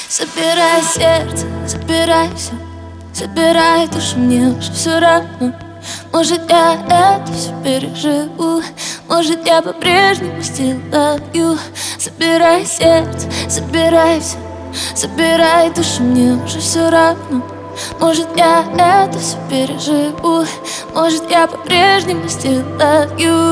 Забирай сердце, забирай все, забирай душу, мне уже все равно. Может, я это все переживу, может, я по-прежнему still love you. Забирай сердце, забирай все, забирай душу, мне уже все равно. Может, я это все переживу, может, я по-прежнему still love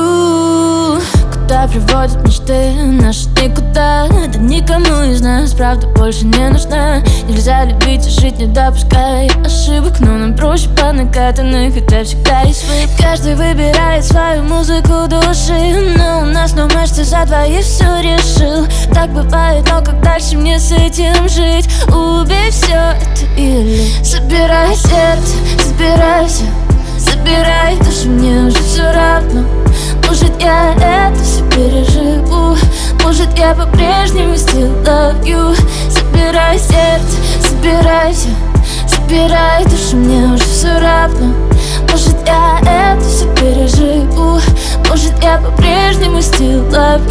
you. Куда приводят мечты наши никуда? Да никому из нас правда больше не нужна. Нельзя любить и жить, не допуская ошибок, но нам проще по накатанной, хотя всегда есть выбор. Каждый выбирает свою музыку души, но у нас no match, ты за двоих все решил. Так бывает, но как дальше мне с этим жить? Убей все это или забирай сердце, забирай все, забирай душу, мне уже все равно. Может, я это все переживу, может, я по-прежнему still love you. Забирай сердце, забирай все, забирай душу, мне уже все равно. Может, я это все переживу, может, я по-прежнему still love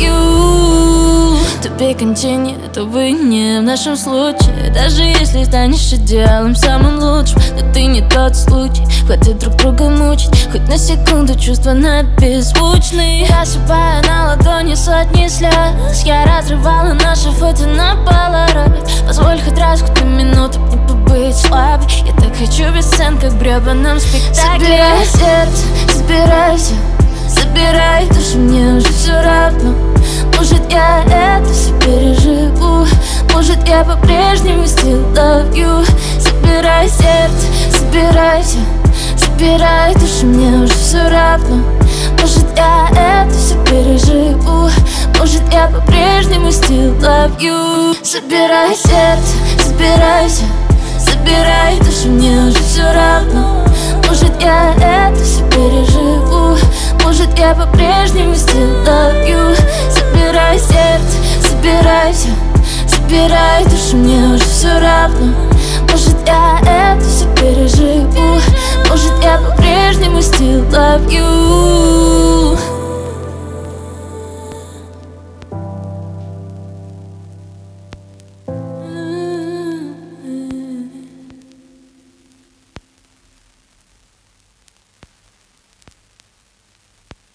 you. Тупик континент, это вы не в нашем случае. Даже если станешь идеалом, самым лучшим, но ты не тот случай. Хватит друг друга мучить, хоть на секунду чувства на беззвучные. Я сыпаю на ладони сотни слез, я разрывала наши фото на полароид. Позволь хоть раз, хоть на минуту мне побыть слабой. Я так хочу без сцен, как в гребаном спектакле. Забирай сердце, забирай все, забирай душу, мне уже все равно. Может, я это все переживу, может, я по-прежнему still love you. Забирай сердце, забирай все, забирай душу, мне уже все равно. Может, я это все переживу, может, я по-прежнему still love you. Забирай сердце, забирай все, забирай душу, мне уже все равно. Может, я это все переживу, может, я по-прежнему still love you. Забирай сердце, забирай все, забирай душу, мне уже все равно. Может, я это